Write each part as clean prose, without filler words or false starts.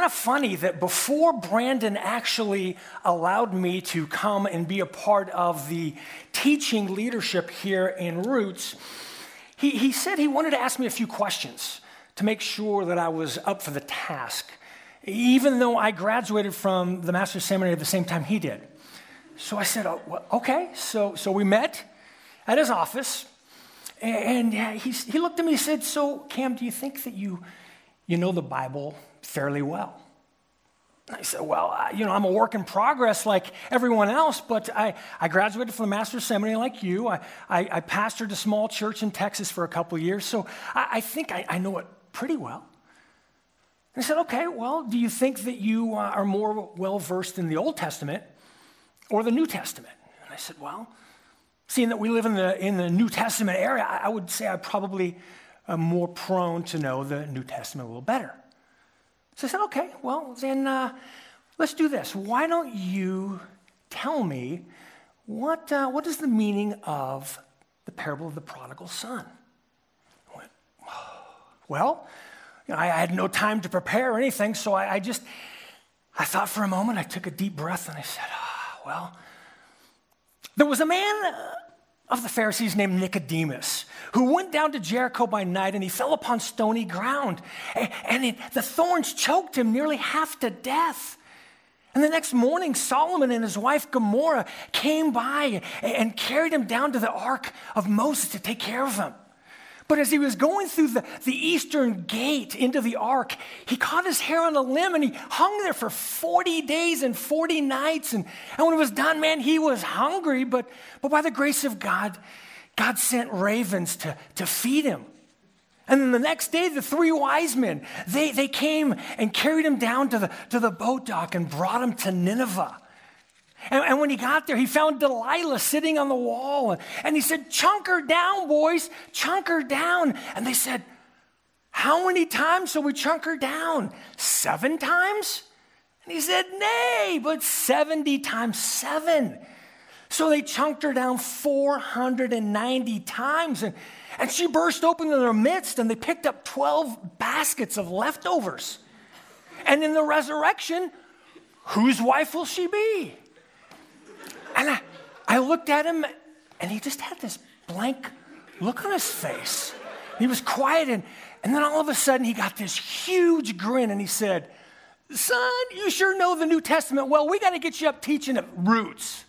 kind of funny that before Brandon actually allowed me to come and be a part of the teaching leadership here in Roots, he said he wanted to ask me a few questions to make sure that I was up for the task, even though I graduated from the Master's Seminary at the same time he did. So I said, oh, well, okay. So we met at his office, and he looked at me and said, so Cam, do you think that you know the Bible fairly well? I said, well, I'm a work in progress like everyone else, but I graduated from the Master's Seminary like you. I pastored a small church in Texas for a couple of years, so I think I know it pretty well. And I said, okay, well, do you think that you are more well-versed in the Old Testament or the New Testament? And I said, well, seeing that we live in the New Testament area, I would say I probably am more prone to know the New Testament a little better. So I said, okay, well, then let's do this. Why don't you tell me what is the meaning of the parable of the prodigal son? I went, well, I had no time to prepare or anything, so I thought for a moment, I took a deep breath, and I said, well, there was a man of the Pharisees named Nicodemus, who went down to Jericho by night, and he fell upon stony ground, and the thorns choked him nearly half to death. And the next morning, Solomon and his wife Gomorrah came by and carried him down to the ark of Moses to take care of him. But as he was going through the eastern gate into the ark, he caught his hair on a limb, and he hung there for 40 days and 40 nights. And when it was done, man, he was hungry, but by the grace of God, God sent ravens to feed him. And then the next day, the three wise men, they came and carried him down to the boat dock and brought him to Nineveh. And when he got there, he found Delilah sitting on the wall. And he said, chunk her down, boys, chunk her down. And they said, how many times shall we chunk her down? 7 times? And he said, nay, but 70 times 7. So they chunked her down 490 times. And she burst open in their midst, and they picked up 12 baskets of leftovers. And in the resurrection, whose wife will she be? And I looked at him, and he just had this blank look on his face. He was quiet, and then all of a sudden, he got this huge grin, and he said, son, you sure know the New Testament well. We got to get you up teaching at Roots.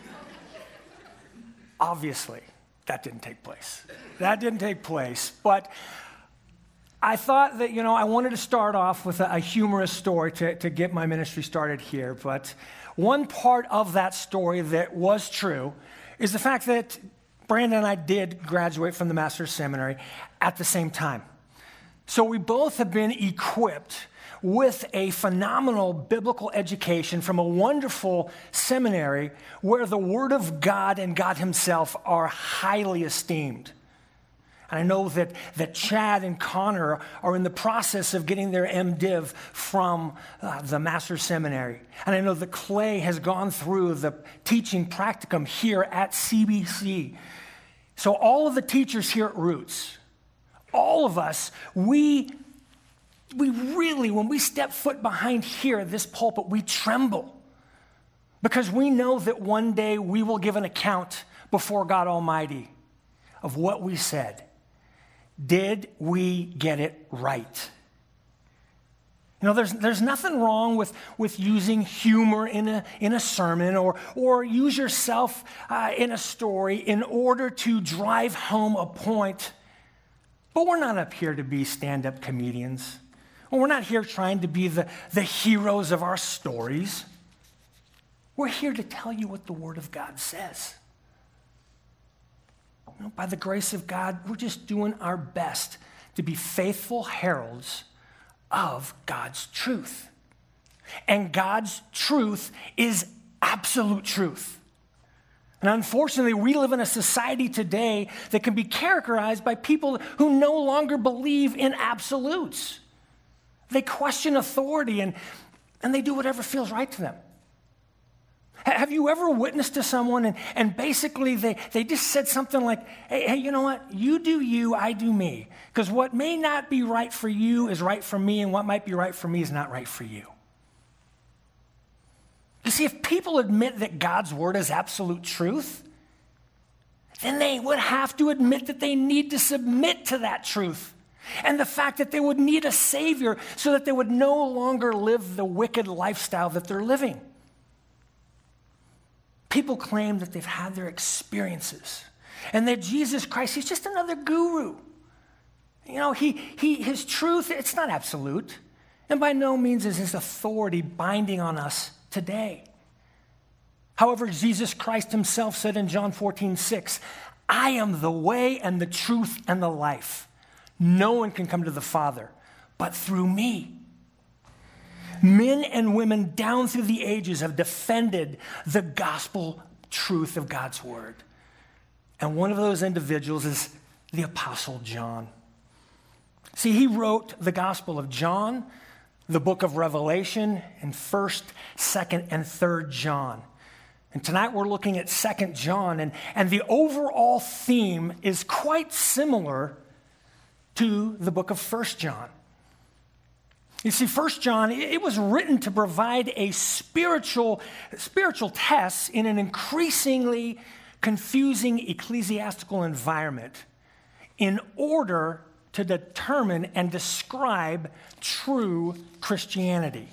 Obviously, that didn't take place. But I thought that, I wanted to start off with a humorous story to get my ministry started here. But one part of that story that was true is the fact that Brandon and I did graduate from the Master's Seminary at the same time. So we both have been equipped with a phenomenal biblical education from a wonderful seminary where the Word of God and God Himself are highly esteemed. And I know that Chad and Connor are in the process of getting their MDiv from the Master's Seminary. And I know that Clay has gone through the teaching practicum here at CBC. So all of the teachers here at Roots, all of us, we really, when we step foot behind here at this pulpit, we tremble. Because we know that one day we will give an account before God Almighty of what we said. Did we get it right? There's nothing wrong with using humor in a sermon or use yourself in a story in order to drive home a point. But we're not up here to be stand-up comedians. We're not here trying to be the heroes of our stories. We're here to tell you what the Word of God says. By the grace of God, we're just doing our best to be faithful heralds of God's truth. And God's truth is absolute truth. And unfortunately, we live in a society today that can be characterized by people who no longer believe in absolutes. They question authority and they do whatever feels right to them. Have you ever witnessed to someone and basically they just said something like, hey, you know what? You do you, I do me. Because what may not be right for you is right for me, and what might be right for me is not right for you. You see, if people admit that God's word is absolute truth, then they would have to admit that they need to submit to that truth. And the fact that they would need a Savior so that they would no longer live the wicked lifestyle that they're living. People claim that they've had their experiences and that Jesus Christ, he's just another guru. You know, his truth, it's not absolute. And by no means is his authority binding on us today. However, Jesus Christ himself said in John 14:6, I am the way and the truth and the life. No one can come to the Father but through me. Men and women down through the ages have defended the gospel truth of God's word. And one of those individuals is the Apostle John. See, he wrote the Gospel of John, the book of Revelation, and 1st, 2nd, and 3rd John. And tonight we're looking at 2nd John, and the overall theme is quite similar to the book of 1st John. You see, 1st John, it was written to provide a spiritual test in an increasingly confusing ecclesiastical environment in order to determine and describe true Christianity.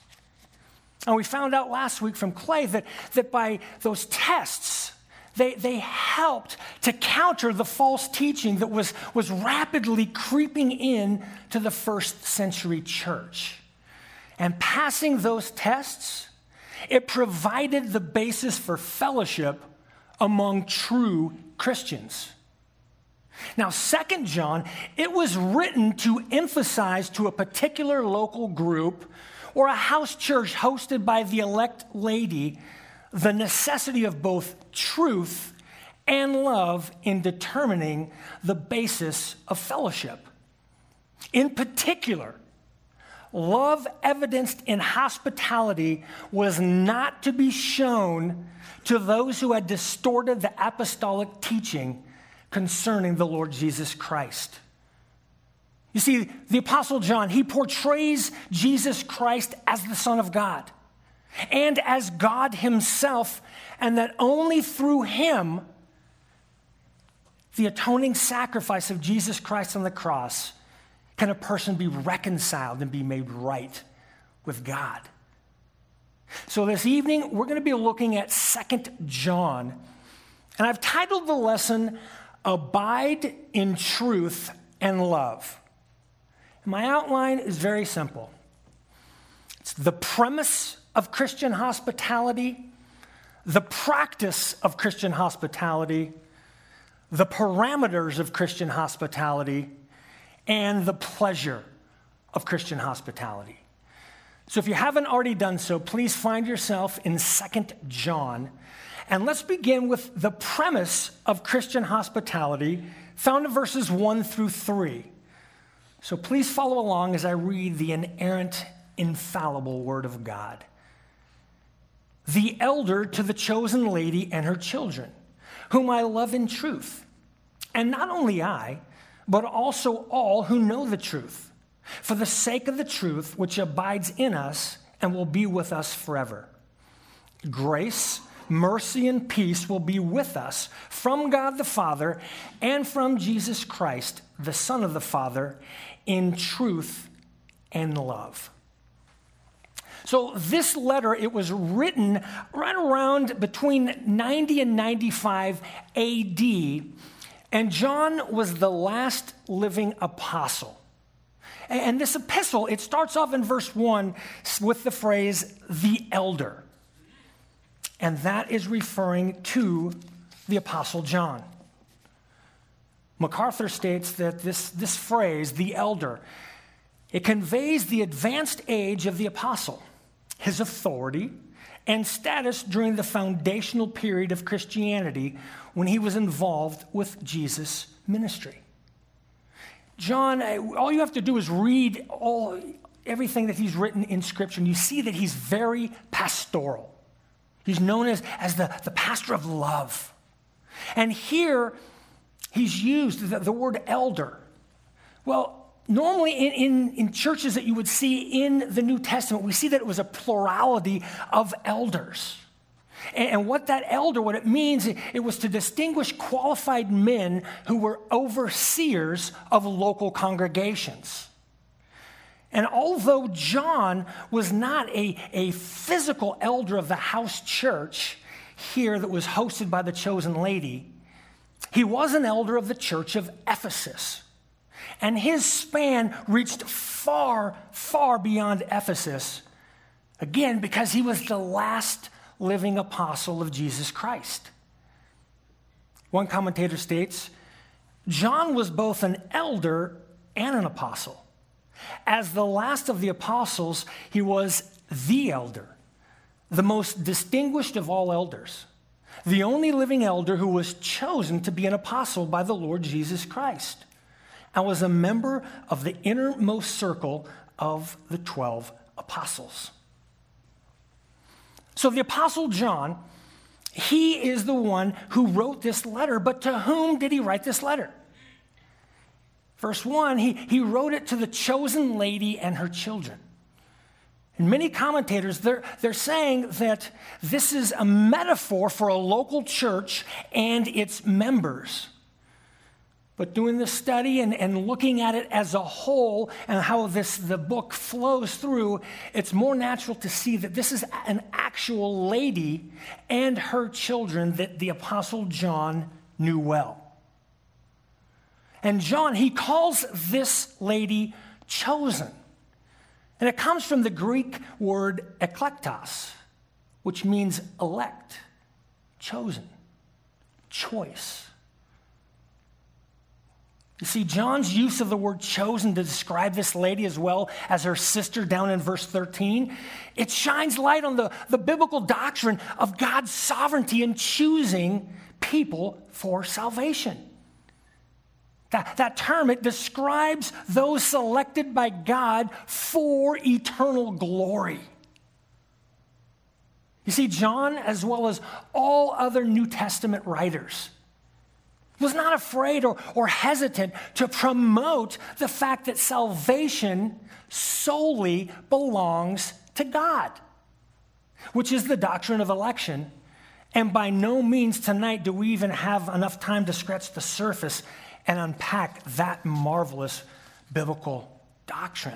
And we found out last week from Clay that by those tests, they helped to counter the false teaching that was rapidly creeping in to the first century church. And passing those tests, it provided the basis for fellowship among true Christians. Now, 2nd John, it was written to emphasize to a particular local group or a house church hosted by the elect lady the necessity of both truth and love in determining the basis of fellowship. In particular, love evidenced in hospitality was not to be shown to those who had distorted the apostolic teaching concerning the Lord Jesus Christ. You see, the Apostle John, he portrays Jesus Christ as the Son of God and as God himself, and that only through him, the atoning sacrifice of Jesus Christ on the cross, can a person be reconciled and be made right with God. So this evening, we're going to be looking at 2nd John, and I've titled the lesson, Abide in Truth and Love. And my outline is very simple. It's the premise of Christian hospitality, the practice of Christian hospitality, the parameters of Christian hospitality, and the pleasure of Christian hospitality. So if you haven't already done so, please find yourself in 2nd John. And let's begin with the premise of Christian hospitality found in verses 1 through 3. So please follow along as I read the inerrant, infallible word of God. The elder to the chosen lady and her children, whom I love in truth. And not only I, but also all who know the truth, for the sake of the truth which abides in us and will be with us forever. Grace, mercy, and peace will be with us from God the Father and from Jesus Christ, the Son of the Father, in truth and love. So this letter, it was written right around between 90 and 95 AD, and John was the last living apostle. And this epistle, it starts off in verse 1 with the phrase, the elder. And that is referring to the Apostle John. MacArthur states that this phrase, the elder, it conveys the advanced age of the apostle, his authority, and status during the foundational period of Christianity when he was involved with Jesus' ministry. John, all you have to do is read everything that he's written in Scripture, and you see that he's very pastoral. He's known as the pastor of love. And here, he's used the word elder. Well, normally in churches that you would see in the New Testament, we see that it was a plurality of elders. And what that elder, what it means, it was to distinguish qualified men who were overseers of local congregations. And although John was not a physical elder of the house church here that was hosted by the chosen lady, he was an elder of the church of Ephesus. And his span reached far, far beyond Ephesus, again, because he was the last living apostle of Jesus Christ. One commentator states, John was both an elder and an apostle. As the last of the apostles, he was the elder, the most distinguished of all elders, the only living elder who was chosen to be an apostle by the Lord Jesus Christ, and was a member of the innermost circle of the 12 apostles. So the Apostle John, he is the one who wrote this letter, but to whom did he write this letter? Verse 1, he wrote it to the chosen lady and her children. And many commentators, they're saying that this is a metaphor for a local church and its members. But doing this study and looking at it as a whole and how the book flows through, it's more natural to see that this is an actual lady and her children that the Apostle John knew well. And John, he calls this lady chosen. And it comes from the Greek word eklektos, which means elect, chosen, choice. You see, John's use of the word chosen to describe this lady as well as her sister down in verse 13, it shines light on the biblical doctrine of God's sovereignty in choosing people for salvation. That term, it describes those selected by God for eternal glory. You see, John, as well as all other New Testament writers, was not afraid or hesitant to promote the fact that salvation solely belongs to God, which is the doctrine of election. And by no means tonight do we even have enough time to scratch the surface and unpack that marvelous biblical doctrine.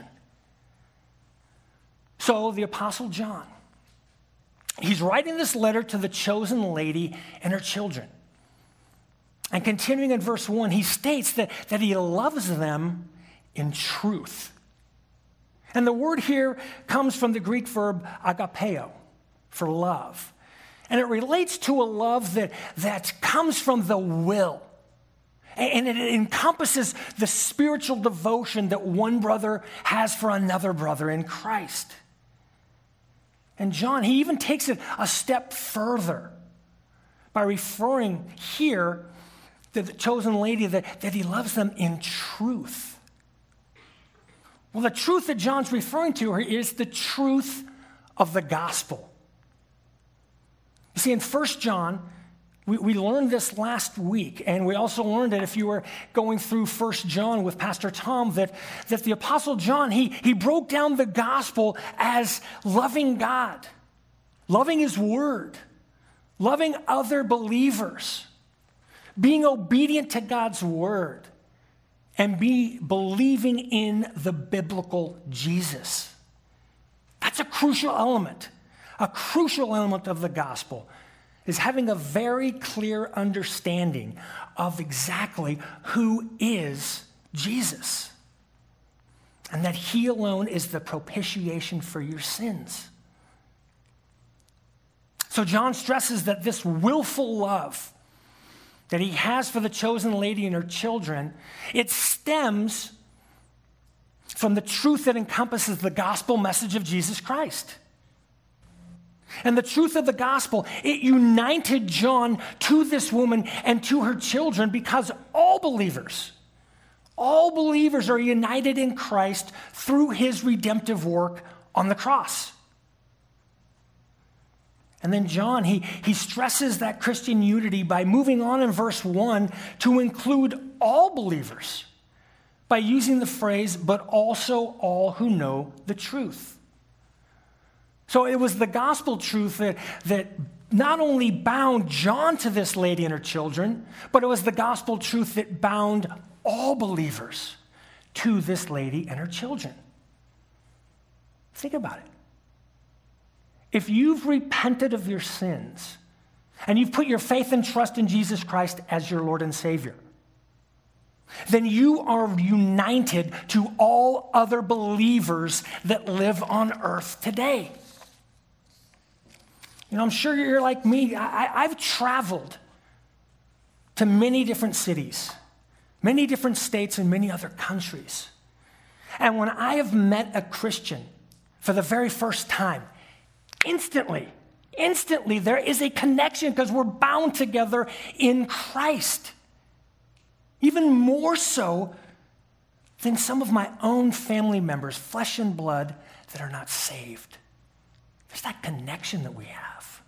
So the Apostle John, he's writing this letter to the chosen lady and her children. And continuing in verse 1, he states that he loves them in truth. And the word here comes from the Greek verb agapeo, for love. And it relates to a love that comes from the will. And it encompasses the spiritual devotion that one brother has for another brother in Christ. And John, he even takes it a step further by referring here to the chosen lady that he loves them in truth. Well, the truth that John's referring to here is the truth of the gospel. You see, in 1 John, we learned this last week, and we also learned it if you were going through 1 John with Pastor Tom, that the Apostle John, he broke down the gospel as loving God, loving his word, loving other believers, being obedient to God's word, and believing in the biblical Jesus. That's a crucial element of the gospel, is having a very clear understanding of exactly who is Jesus, and that he alone is the propitiation for your sins. So John stresses that this willful love that he has for the chosen lady and her children, it stems from the truth that encompasses the gospel message of Jesus Christ. And the truth of the gospel, it united John to this woman and to her children because all believers are united in Christ through his redemptive work on the cross. And then John, he stresses that Christian unity by moving on in verse 1 to include all believers by using the phrase, but also all who know the truth. So it was the gospel truth that not only bound John to this lady and her children, but it was the gospel truth that bound all believers to this lady and her children. Think about it. If you've repented of your sins and you've put your faith and trust in Jesus Christ as your Lord and Savior, then you are united to all other believers that live on earth today. You know, I'm sure you're like me. I've traveled to many different cities, many different states, and many other countries. And when I have met a Christian for the very first time, instantly, there is a connection because we're bound together in Christ. Even more so than some of my own family members, flesh and blood, that are not saved. There's that connection that we have.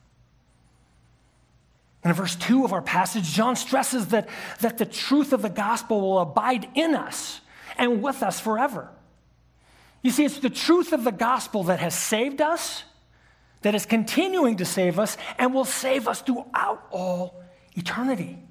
And in verse 2 of our passage, John stresses that the truth of the gospel will abide in us and with us forever. You see, it's the truth of the gospel that has saved us, that is continuing to save us, and will save us throughout all eternity.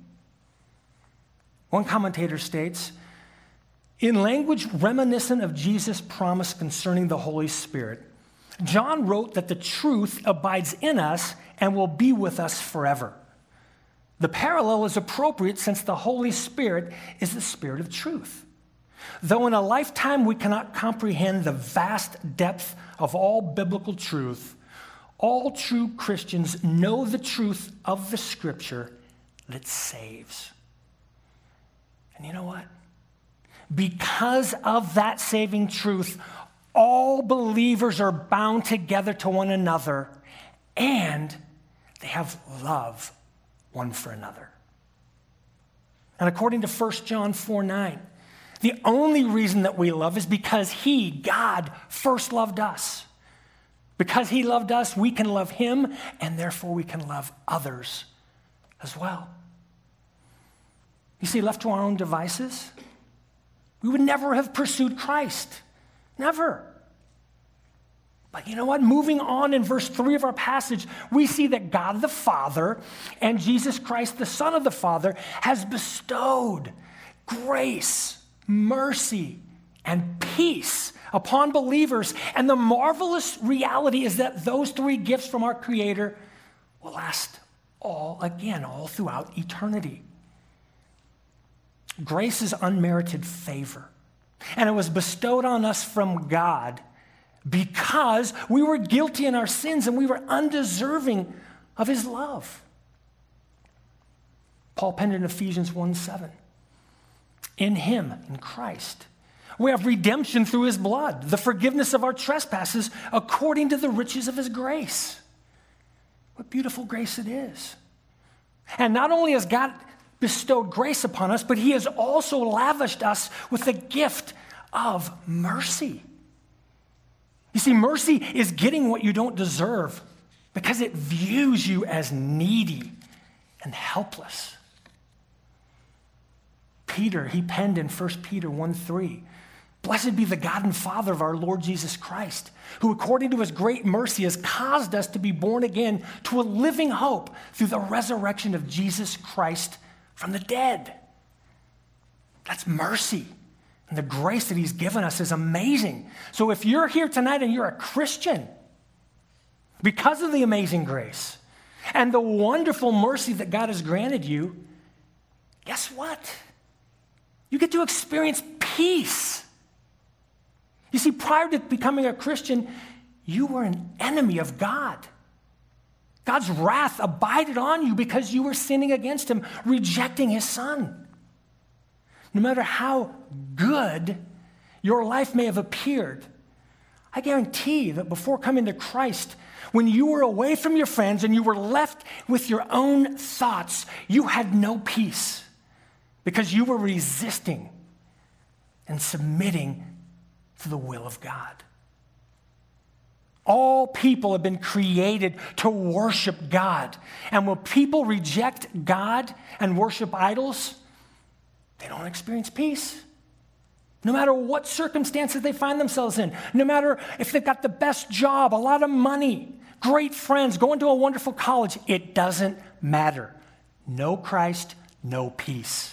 One commentator states, in language reminiscent of Jesus' promise concerning the Holy Spirit, John wrote that the truth abides in us and will be with us forever. The parallel is appropriate since the Holy Spirit is the Spirit of truth. Though in a lifetime we cannot comprehend the vast depth of all biblical truth, all true Christians know the truth of the Scripture that saves. And you know what? Because of that saving truth, all believers are bound together to one another, and they have love one for another. And according to 1 John 4:9, the only reason that we love is because He, God, first loved us. Because He loved us, we can love Him, and therefore we can love others as well. You see, left to our own devices, we would never have pursued Christ. Never. But you know what? Moving on in verse 3 of our passage, we see that God the Father and Jesus Christ, the Son of the Father, has bestowed grace, mercy, and peace upon believers. And the marvelous reality is that those three gifts from our Creator will last all throughout eternity. Grace is unmerited favor, and it was bestowed on us from God because we were guilty in our sins and we were undeserving of His love. Paul penned in Ephesians 1:7, in Him, in Christ, we have redemption through His blood, the forgiveness of our trespasses according to the riches of His grace. What beautiful grace it is. And not only has God bestowed grace upon us, but He has also lavished us with the gift of mercy. You see, mercy is getting what you don't deserve because it views you as needy and helpless. Peter, he penned in 1 Peter 1:3, blessed be the God and Father of our Lord Jesus Christ, who according to His great mercy has caused us to be born again to a living hope through the resurrection of Jesus Christ from the dead. That's mercy. And the grace that He's given us is amazing. So if you're here tonight and you're a Christian, because of the amazing grace and the wonderful mercy that God has granted you, guess what? You get to experience peace. You see, prior to becoming a Christian, you were an enemy of God. God's wrath abided on you because you were sinning against Him, rejecting His Son. No matter how good your life may have appeared, I guarantee that before coming to Christ, when you were away from your friends and you were left with your own thoughts, you had no peace because you were resisting and submitting to the will of God. All people have been created to worship God. And when people reject God and worship idols, they don't experience peace. No matter what circumstances they find themselves in, no matter if they've got the best job, a lot of money, great friends, going to a wonderful college, it doesn't matter. No Christ, no peace.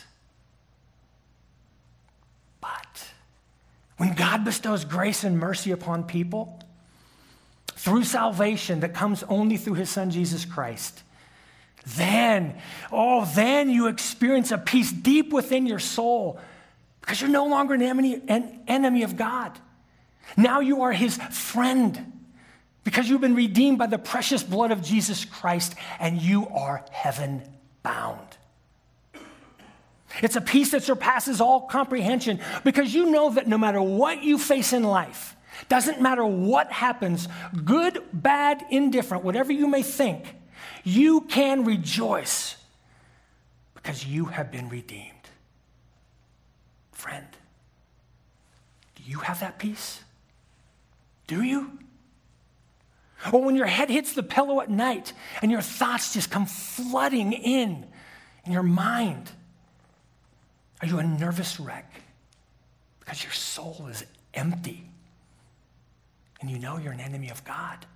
But when God bestows grace and mercy upon people, through salvation that comes only through his son, Jesus Christ, then you experience a peace deep within your soul because you're no longer an enemy of God. Now you are his friend because you've been redeemed by the precious blood of Jesus Christ and you are heaven bound. It's a peace that surpasses all comprehension because you know that no matter what you face in life, doesn't matter what happens, good, bad, indifferent, whatever you may think, you can rejoice because you have been redeemed. Friend, do you have that peace? Do you? Or when your head hits the pillow at night and your thoughts just come flooding in your mind, are you a nervous wreck because your soul is empty? And you know you're an enemy of God.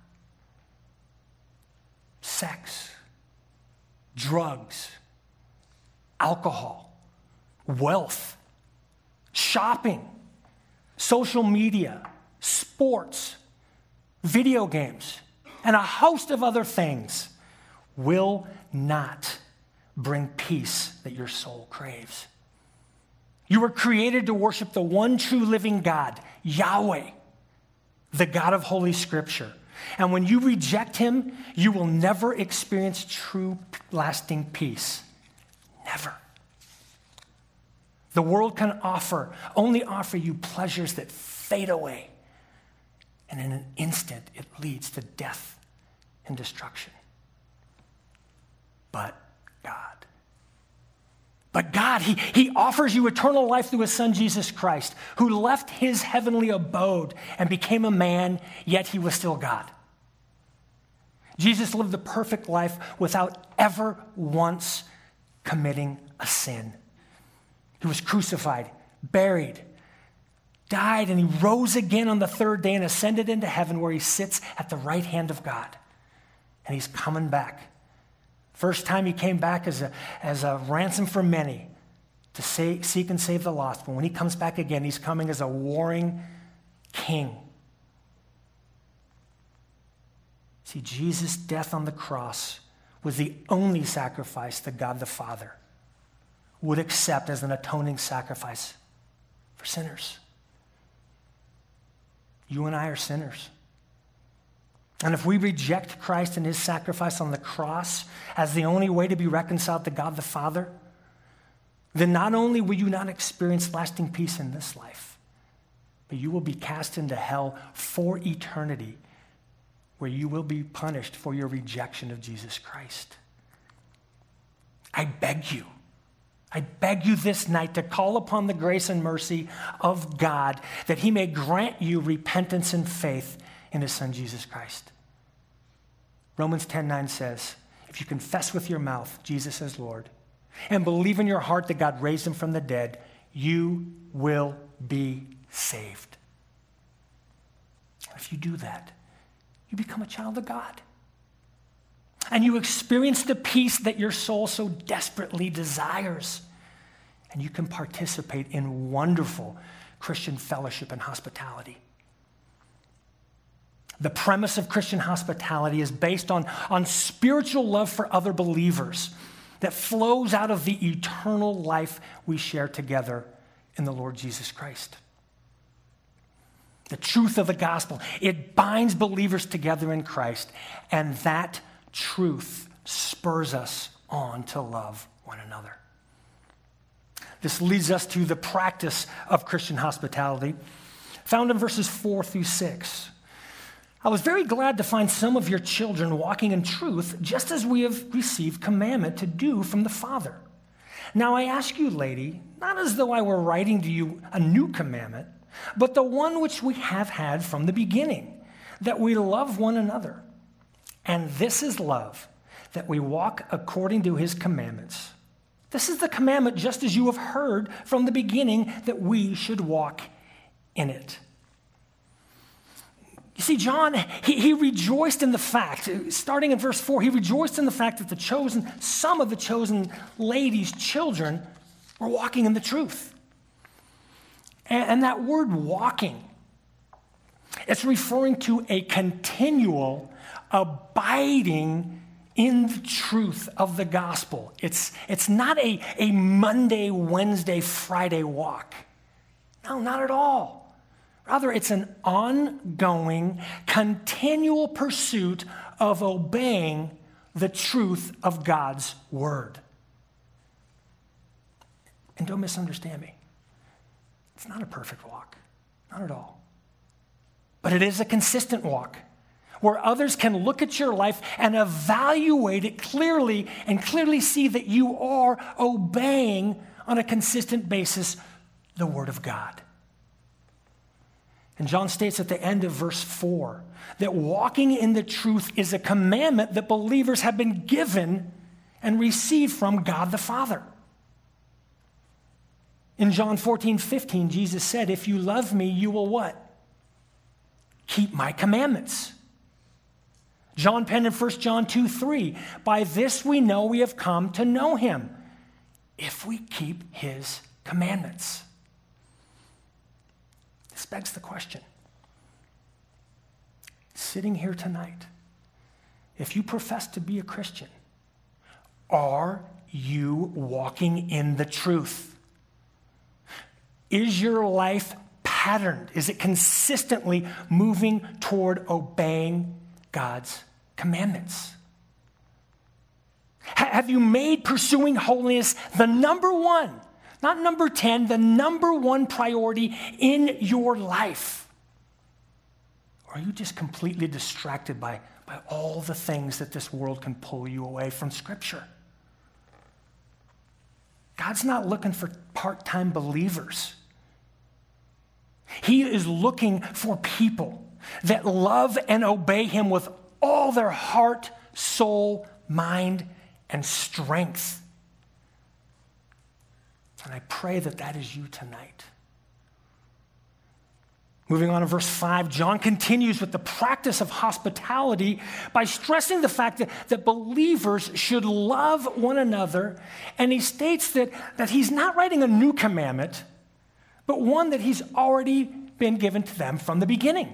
Sex, drugs, alcohol, wealth, shopping, social media, sports, video games, and a host of other things will not bring peace that your soul craves. You were created to worship the one true living God, Yahweh, the God of Holy Scripture. And when you reject him, you will never experience true, lasting peace. Never. The world can only offer you pleasures that fade away. And in an instant, it leads to death and destruction. But God, he offers you eternal life through his son, Jesus Christ, who left his heavenly abode and became a man, yet he was still God. Jesus lived the perfect life without ever once committing a sin. He was crucified, buried, died, and he rose again on the third day and ascended into heaven where he sits at the right hand of God. And he's coming back. First time he came back as a ransom for many to seek and save the lost. But when he comes back again, he's coming as a warring king. See, Jesus' death on the cross was the only sacrifice that God the Father would accept as an atoning sacrifice for sinners. You and I are sinners. And if we reject Christ and his sacrifice on the cross as the only way to be reconciled to God the Father, then not only will you not experience lasting peace in this life, but you will be cast into hell for eternity, where you will be punished for your rejection of Jesus Christ. I beg you this night to call upon the grace and mercy of God that he may grant you repentance and faith in his son, Jesus Christ. Romans 10:9 says, if you confess with your mouth Jesus as Lord and believe in your heart that God raised him from the dead, you will be saved. If you do that, you become a child of God. And you experience the peace that your soul so desperately desires. And you can participate in wonderful Christian fellowship and hospitality. The premise of Christian hospitality is based on spiritual love for other believers that flows out of the eternal life we share together in the Lord Jesus Christ. The truth of the gospel, it binds believers together in Christ, and that truth spurs us on to love one another. This leads us to the practice of Christian hospitality, found in verses 4-6. I was very glad to find some of your children walking in truth, just as we have received commandment to do from the Father. Now I ask you, lady, not as though I were writing to you a new commandment, but the one which we have had from the beginning, that we love one another. And this is love, that we walk according to his commandments. This is the commandment, just as you have heard from the beginning, that we should walk in it. You see, John, he rejoiced in the fact, starting in verse 4, he rejoiced in the fact that some of the chosen ladies' children were walking in the truth. And that word walking, it's referring to a continual abiding in the truth of the gospel. It's not a Monday, Wednesday, Friday walk. No, not at all. Rather, it's an ongoing, continual pursuit of obeying the truth of God's word. And don't misunderstand me. It's not a perfect walk. Not at all. But it is a consistent walk where others can look at your life and evaluate it clearly and clearly see that you are obeying on a consistent basis the word of God. And John states at the end of verse 4 that walking in the truth is a commandment that believers have been given and received from God the Father. In John 14:15, Jesus said, "If you love me, you will" what? "Keep my commandments." John penned in 1 John 2:3, "By this we know we have come to know him, if we keep his commandments." This begs the question. Sitting here tonight, if you profess to be a Christian, are you walking in the truth? Is your life patterned? Is it consistently moving toward obeying God's commandments? Have you made pursuing holiness the number one, not number 10, the number one priority in your life? Or are you just completely distracted by all the things that this world can pull you away from Scripture? God's not looking for part-time believers. He is looking for people that love and obey him with all their heart, soul, mind, and strength. And I pray that that is you tonight. Moving on to verse 5, John continues with the practice of hospitality by stressing the fact that believers should love one another. And he states that he's not writing a new commandment, but one that he's already been given to them from the beginning.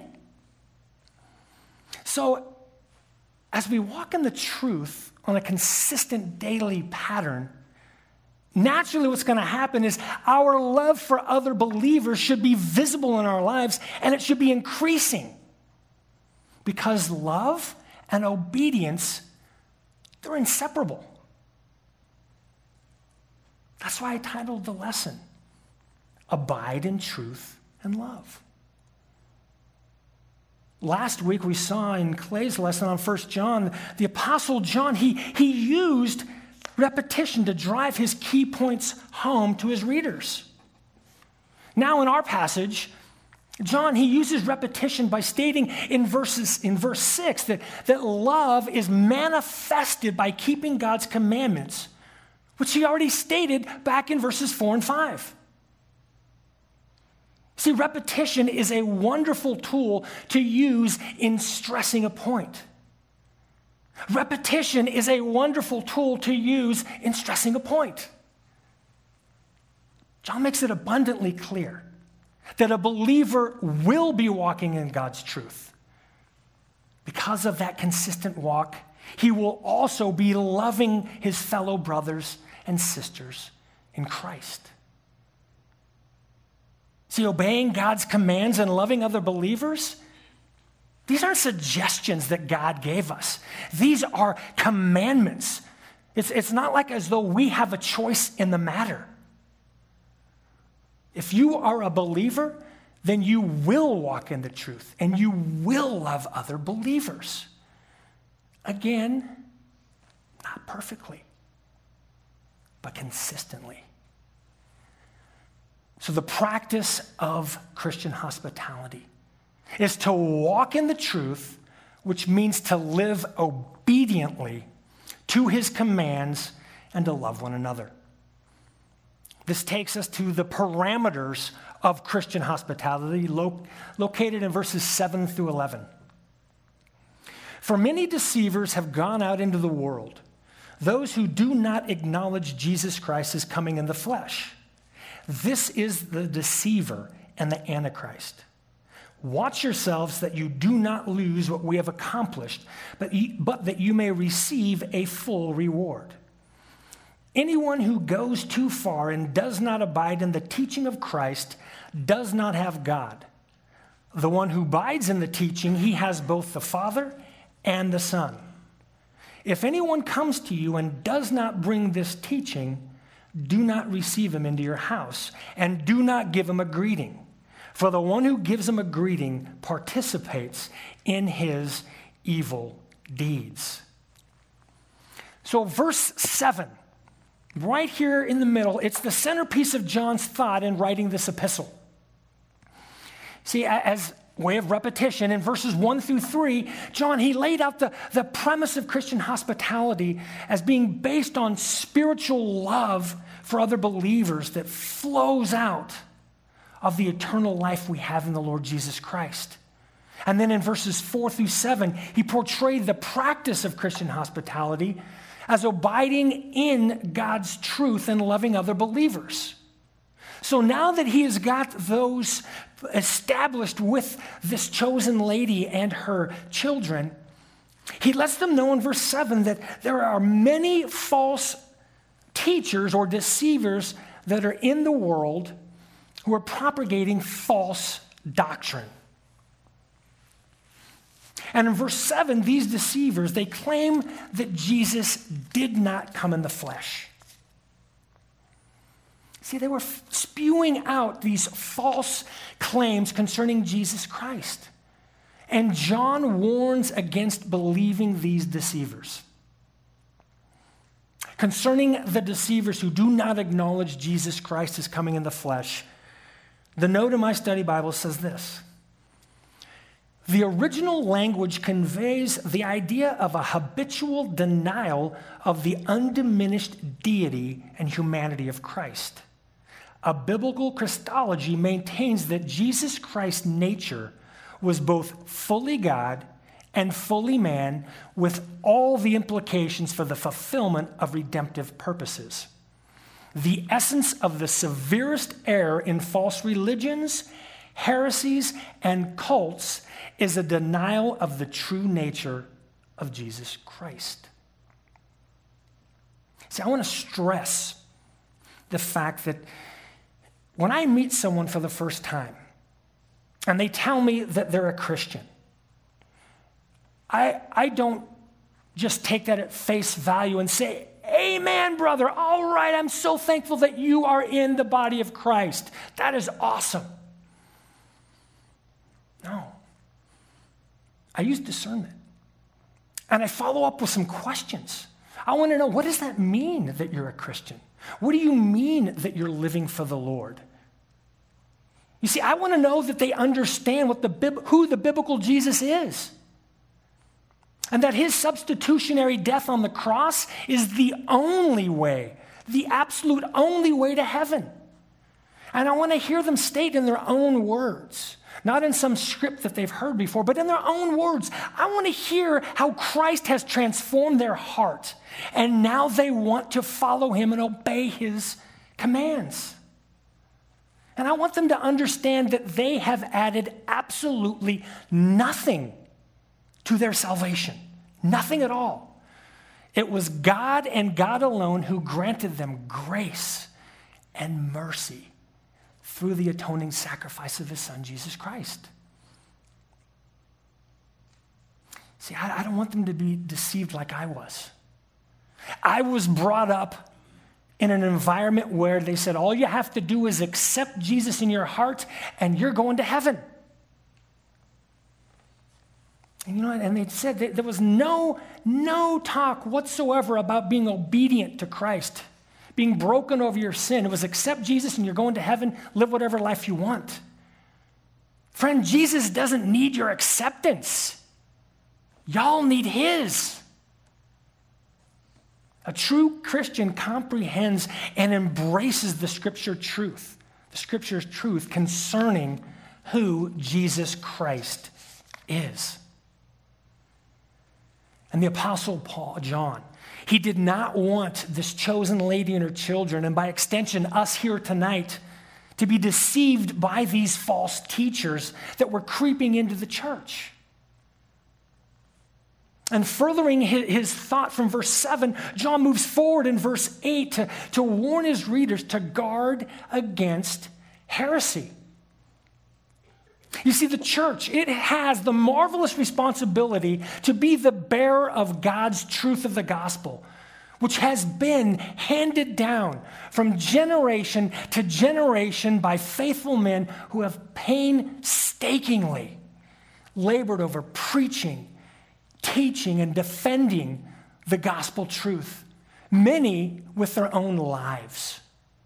So, as we walk in the truth on a consistent daily pattern, naturally what's going to happen is our love for other believers should be visible in our lives, and it should be increasing. Because love and obedience, they're inseparable. That's why I titled the lesson, Abide in Truth and Love. Last week we saw in Clay's lesson on 1 John, the Apostle John, he used repetition to drive his key points home to his readers. Now in our passage, John, he uses repetition by stating in verse 6 that love is manifested by keeping God's commandments, which he already stated back in verses 4 and 5. See, repetition is a wonderful tool to use in stressing a point. Repetition is a wonderful tool to use in stressing a point. John makes it abundantly clear that a believer will be walking in God's truth. Because of that consistent walk, he will also be loving his fellow brothers and sisters in Christ. See, obeying God's commands and loving other believers, these aren't suggestions that God gave us. These are commandments. It's not like as though we have a choice in the matter. If you are a believer, then you will walk in the truth and you will love other believers. Again, not perfectly, but consistently. So the practice of Christian hospitality is to walk in the truth, which means to live obediently to his commands and to love one another. This takes us to the parameters of Christian hospitality located in verses 7 through 11. For many deceivers have gone out into the world, those who do not acknowledge Jesus Christ as coming in the flesh. This is the deceiver and the Antichrist. Watch yourselves that you do not lose what we have accomplished, but that you may receive a full reward. Anyone who goes too far and does not abide in the teaching of Christ does not have God. The one who abides in the teaching, he has both the Father and the Son. If anyone comes to you and does not bring this teaching, do not receive him into your house, and do not give him a greeting. For the one who gives him a greeting participates in his evil deeds. So verse 7, right here in the middle, it's the centerpiece of John's thought in writing this epistle. See, as way of repetition, in verses 1 through 3, John, he laid out the premise of Christian hospitality as being based on spiritual love for other believers that flows out of the eternal life we have in the Lord Jesus Christ. And then in verses 4 through 7, he portrayed the practice of Christian hospitality as abiding in God's truth and loving other believers. So now that he has got those established with this chosen lady and her children, he lets them know in verse 7 that there are many false teachers or deceivers that are in the world who are propagating false doctrine. And in verse 7, these deceivers, they claim that Jesus did not come in the flesh. See, they were spewing out these false claims concerning Jesus Christ. And John warns against believing these deceivers. Concerning the deceivers who do not acknowledge Jesus Christ as coming in the flesh, the note in my study Bible says this: the original language conveys the idea of a habitual denial of the undiminished deity and humanity of Christ. A biblical Christology maintains that Jesus Christ's nature was both fully God and fully man, with all the implications for the fulfillment of redemptive purposes. The essence of the severest error in false religions, heresies, and cults is a denial of the true nature of Jesus Christ. See, I want to stress the fact that when I meet someone for the first time and they tell me that they're a Christian, I don't just take that at face value and say, amen, brother. All right, I'm so thankful that you are in the body of Christ. That is awesome. No. I use discernment. And I follow up with some questions. I want to know, what does that mean that you're a Christian? What do you mean that you're living for the Lord? You see, I want to know that they understand who the biblical Jesus is. And that his substitutionary death on the cross is the only way, the absolute only way to heaven. And I want to hear them state in their own words, not in some script that they've heard before, but in their own words. I want to hear how Christ has transformed their heart, and now they want to follow him and obey his commands. And I want them to understand that they have added absolutely nothing to their salvation. Nothing at all. It was God and God alone who granted them grace and mercy through the atoning sacrifice of his son, Jesus Christ. See, I don't want them to be deceived like I was. I was brought up in an environment where they said, all you have to do is accept Jesus in your heart and you're going to heaven. And you know, and they said there was no talk whatsoever about being obedient to Christ, being broken over your sin. It was accept Jesus and you're going to heaven, live whatever life you want. Friend, Jesus doesn't need your acceptance. Y'all need his. A true Christian comprehends and embraces the scripture's truth concerning who Jesus Christ is. And the Apostle John, he did not want this chosen lady and her children, and by extension us here tonight, to be deceived by these false teachers that were creeping into the church. And furthering his thought from verse 7, John moves forward in verse 8 to warn his readers to guard against heresy. You see, the church, it has the marvelous responsibility to be the bearer of God's truth of the gospel, which has been handed down from generation to generation by faithful men who have painstakingly labored over preaching, teaching, and defending the gospel truth, many with their own lives.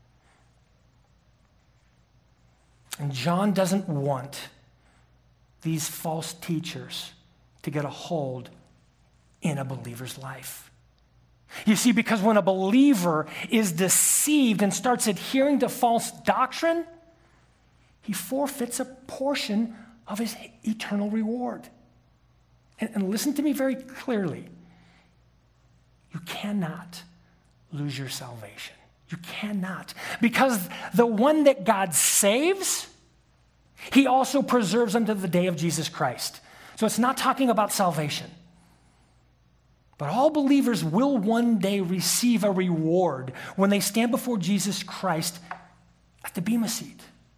And John doesn't want these false teachers to get a hold in a believer's life. You see, because when a believer is deceived and starts adhering to false doctrine, he forfeits a portion of his eternal reward. And listen to me very clearly. You cannot lose your salvation. You cannot. Because the one that God saves, he also preserves unto the day of Jesus Christ. So it's not talking about salvation. But all believers will one day receive a reward when they stand before Jesus Christ at the Bema seat.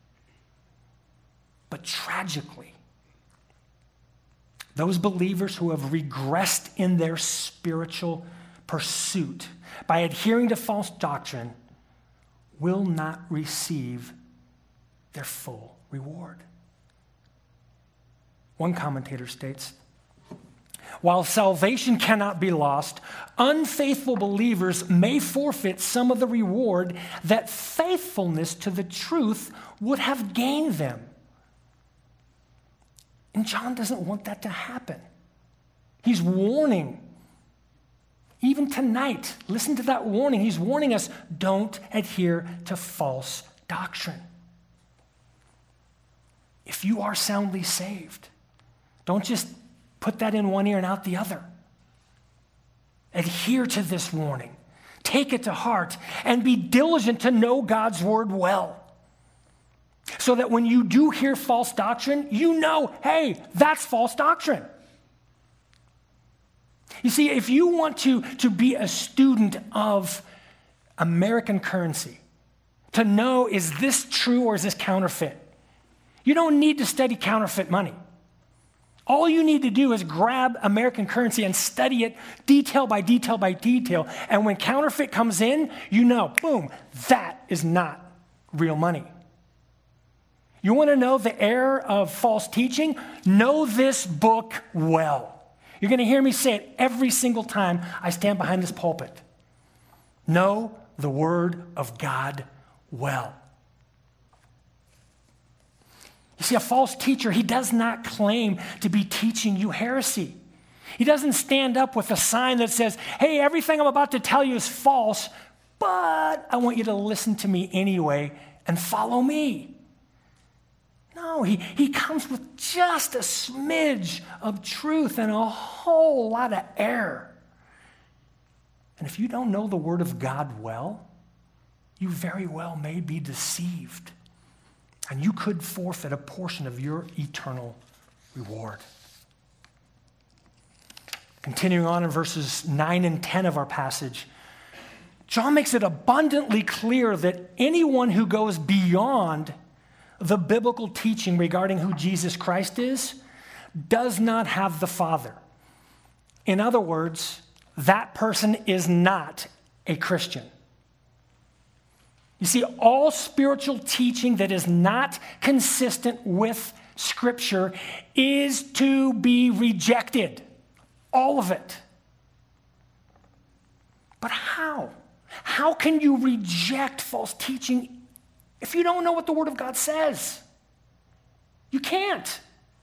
But tragically, those believers who have regressed in their spiritual pursuit by adhering to false doctrine will not receive their full reward. One commentator states, while salvation cannot be lost, unfaithful believers may forfeit some of the reward that faithfulness to the truth would have gained them. And John doesn't want that to happen. He's warning. Even tonight, listen to that warning. He's warning us, don't adhere to false doctrine. If you are soundly saved, don't just put that in one ear and out the other. Adhere to this warning. Take it to heart and be diligent to know God's word well. So that when you do hear false doctrine, you know, hey, that's false doctrine. You see, if you want to be a student of American currency, to know, is this true or is this counterfeit? You don't need to study counterfeit money. All you need to do is grab American currency and study it detail by detail by detail. And when counterfeit comes in, you know, boom, that is not real money. You want to know the error of false teaching? Know this book well. You're going to hear me say it every single time I stand behind this pulpit. Know the word of God well. You see, a false teacher, he does not claim to be teaching you heresy. He doesn't stand up with a sign that says, hey, everything I'm about to tell you is false, but I want you to listen to me anyway and follow me. No, he comes with just a smidge of truth and a whole lot of error. And if you don't know the word of God well, you very well may be deceived. And you could forfeit a portion of your eternal reward. Continuing on in verses 9 and 10 of our passage, John makes it abundantly clear that anyone who goes beyond the biblical teaching regarding who Jesus Christ is does not have the Father. In other words, that person is not a Christian. You see, all spiritual teaching that is not consistent with Scripture is to be rejected. All of it. But how? How can you reject false teaching if you don't know what the Word of God says? You can't.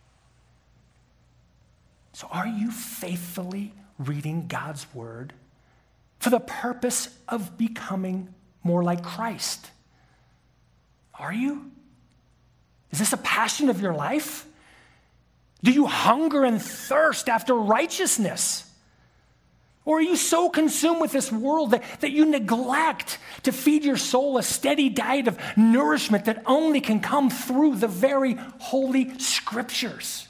So are you faithfully reading God's word for the purpose of becoming more like Christ? Are you? Is this a passion of your life? Do you hunger and thirst after righteousness? Or are you so consumed with this world that you neglect to feed your soul a steady diet of nourishment that only can come through the very holy scriptures?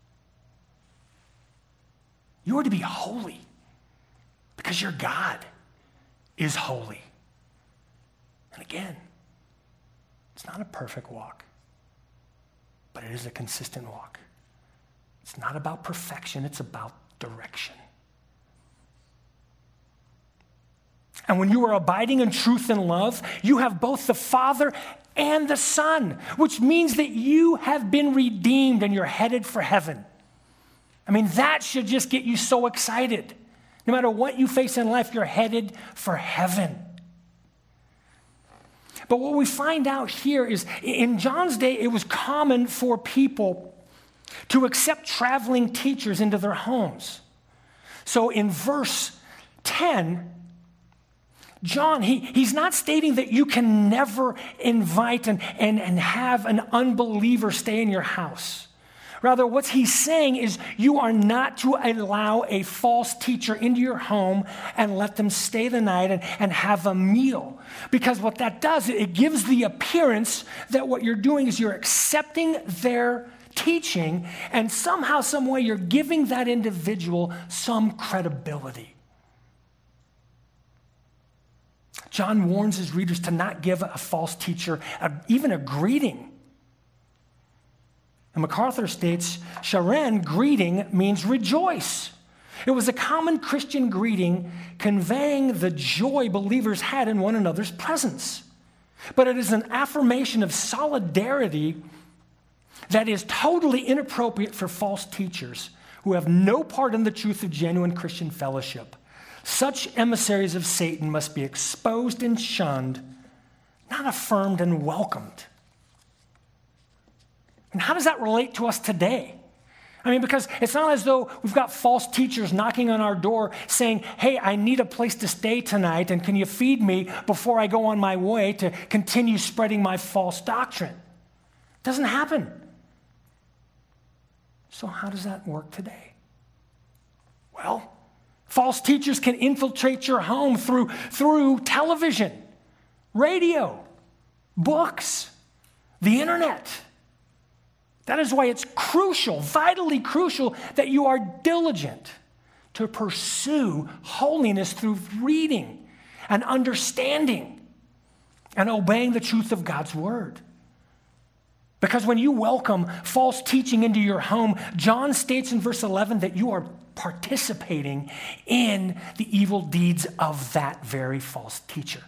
You are to be holy because your God is holy. And again, it's not a perfect walk, but it is a consistent walk. It's not about perfection, it's about direction. And when you are abiding in truth and love, you have both the Father and the Son, which means that you have been redeemed and you're headed for heaven. I mean, that should just get you so excited. No matter what you face in life, you're headed for heaven. But what we find out here is in John's day, it was common for people to accept traveling teachers into their homes. So in verse 10, John, he's not stating that you can never invite and have an unbeliever stay in your house. Rather, what he's saying is you are not to allow a false teacher into your home and let them stay the night and have a meal. Because what that does, it gives the appearance that what you're doing is you're accepting their teaching and somehow, some way, you're giving that individual some credibility. John warns his readers to not give a false teacher even a greeting. And MacArthur states, Sharon, greeting means rejoice. It was a common Christian greeting conveying the joy believers had in one another's presence. But it is an affirmation of solidarity that is totally inappropriate for false teachers who have no part in the truth of genuine Christian fellowship. Such emissaries of Satan must be exposed and shunned, not affirmed and welcomed. And how does that relate to us today? I mean, because it's not as though we've got false teachers knocking on our door saying, hey, I need a place to stay tonight, and can you feed me before I go on my way to continue spreading my false doctrine? It doesn't happen. So how does that work today? Well, false teachers can infiltrate your home through television, radio, books, the internet. That is why it's crucial, vitally crucial, that you are diligent to pursue holiness through reading and understanding and obeying the truth of God's word. Because when you welcome false teaching into your home, John states in verse 11 that you are participating in the evil deeds of that very false teacher.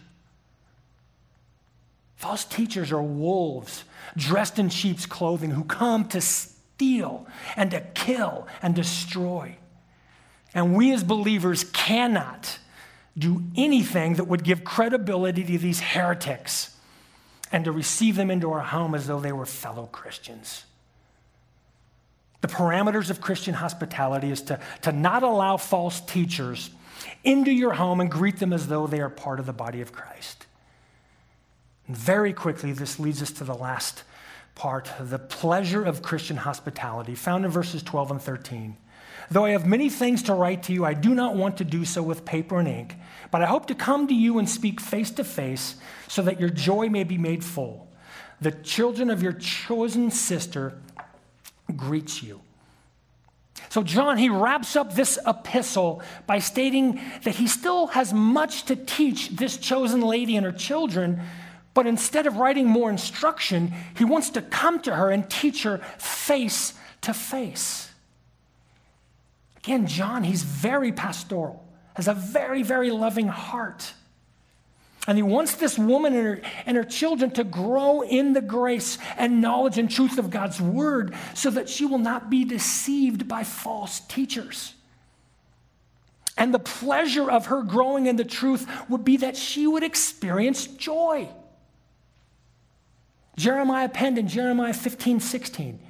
False teachers are wolves dressed in sheep's clothing who come to steal and to kill and destroy. And we as believers cannot do anything that would give credibility to these heretics and to receive them into our home as though they were fellow Christians. The parameters of Christian hospitality is to not allow false teachers into your home and greet them as though they are part of the body of Christ. And very quickly, this leads us to the last part, the pleasure of Christian hospitality, found in verses 12 and 13. Though I have many things to write to you, I do not want to do so with paper and ink, but I hope to come to you and speak face to face so that your joy may be made full. The children of your chosen sister greets you. So John, he wraps up this epistle by stating that he still has much to teach this chosen lady and her children, but instead of writing more instruction, he wants to come to her and teach her face to face. Again, John, he's very pastoral, has a very, very loving heart. And he wants this woman and her children to grow in the grace and knowledge and truth of God's word so that she will not be deceived by false teachers. And the pleasure of her growing in the truth would be that she would experience joy. Jeremiah penned in Jeremiah 15:16,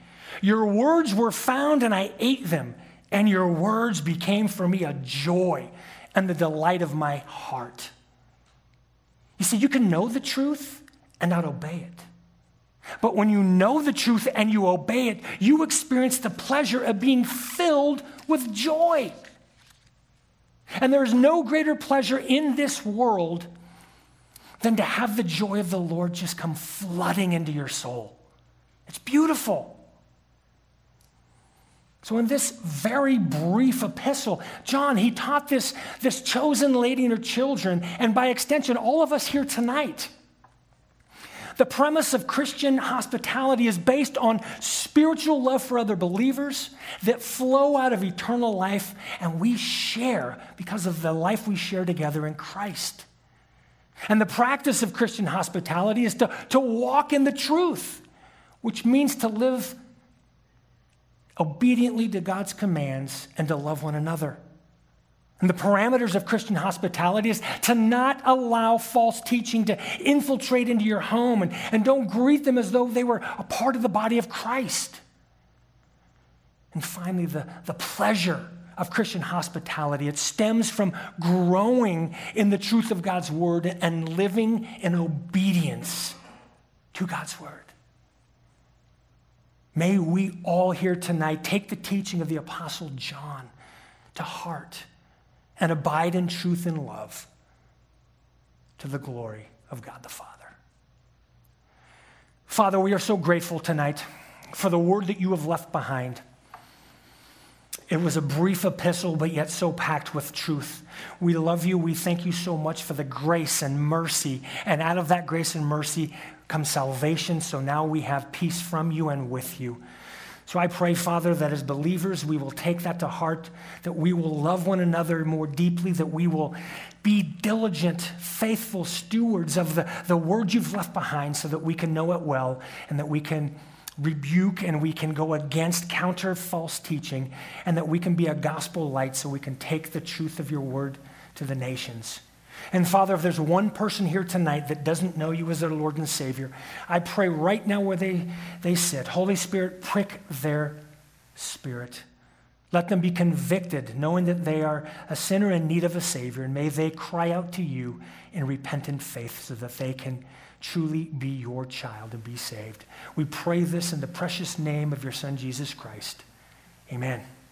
Your words were found and I ate them, and your words became for me a joy and the delight of my heart. You see, you can know the truth and not obey it. But when you know the truth and you obey it, you experience the pleasure of being filled with joy. And there is no greater pleasure in this world than to have the joy of the Lord just come flooding into your soul. It's beautiful. So in this very brief epistle, John, he taught this chosen lady and her children, and by extension, all of us here tonight. The premise of Christian hospitality is based on spiritual love for other believers that flow out of eternal life, and we share because of the life we share together in Christ. And the practice of Christian hospitality is to walk in the truth, which means to live obediently to God's commands and to love one another. And the parameters of Christian hospitality is to not allow false teaching to infiltrate into your home, and don't greet them as though they were a part of the body of Christ. And finally, the pleasure of Christian hospitality, it stems from growing in the truth of God's word and living in obedience to God's word. May we all here tonight take the teaching of the Apostle John to heart and abide in truth and love to the glory of God the Father. Father, we are so grateful tonight for the word that you have left behind. It was a brief epistle, but yet so packed with truth. We love you. We thank you so much for the grace and mercy. And out of that grace and mercy comes salvation. So now we have peace from you and with you. So I pray, Father, that as believers, we will take that to heart, that we will love one another more deeply, that we will be diligent, faithful stewards of the word you've left behind so that we can know it well and that we can rebuke and we can go against counter false teaching, and that we can be a gospel light so we can take the truth of your word to the nations. And Father, if there's one person here tonight that doesn't know you as their Lord and Savior, I pray right now where they sit, Holy Spirit, prick their spirit. Let them be convicted, knowing that they are a sinner in need of a Savior, and may they cry out to you in repentant faith so that they can truly be your child and be saved. We pray this in the precious name of your Son, Jesus Christ. Amen.